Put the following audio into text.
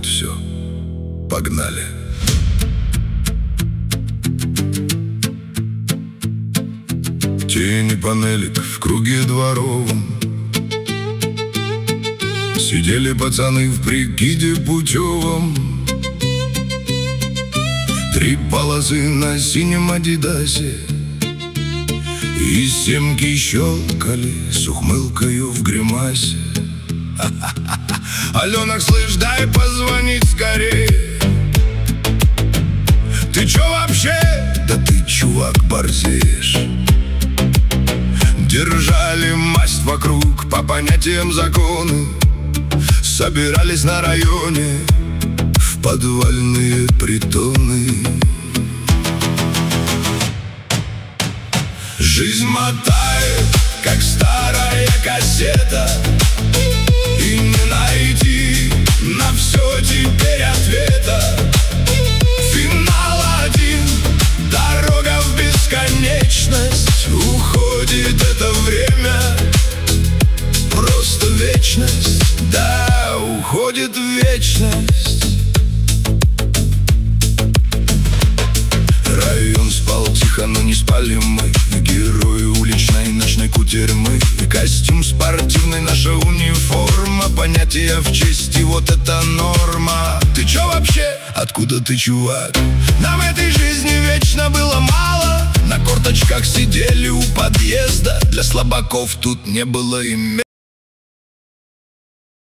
все, погнали. Тени панелек в круге дворовом. Сидели пацаны в прикиде путевом. 3 полосы на синем адидасе, и семки щелкали с ухмылкою в гримасе. Аленок, слышь, дай позвонить скорее. Ты чё вообще? Да ты, чувак, борзеешь. Держали масть вокруг по понятиям законы. Собирались на районе в подвальные притоны. Жизнь мотает, как старая кассета, и не найти на все теперь ответа. Финал один, дорога в бесконечность. Уходит это время, просто вечность. Да, уходит в вечность. Район спал тихо, но не спали мы. Герои уличной ночной кутерьмы. И костюм спортивный, наша униформа. Понятие в чести, вот это норма. Ты чё вообще? Откуда ты, чувак? Нам этой жизни вечно было мало. На корточках сидели у подъезда. Для слабаков тут не было и места.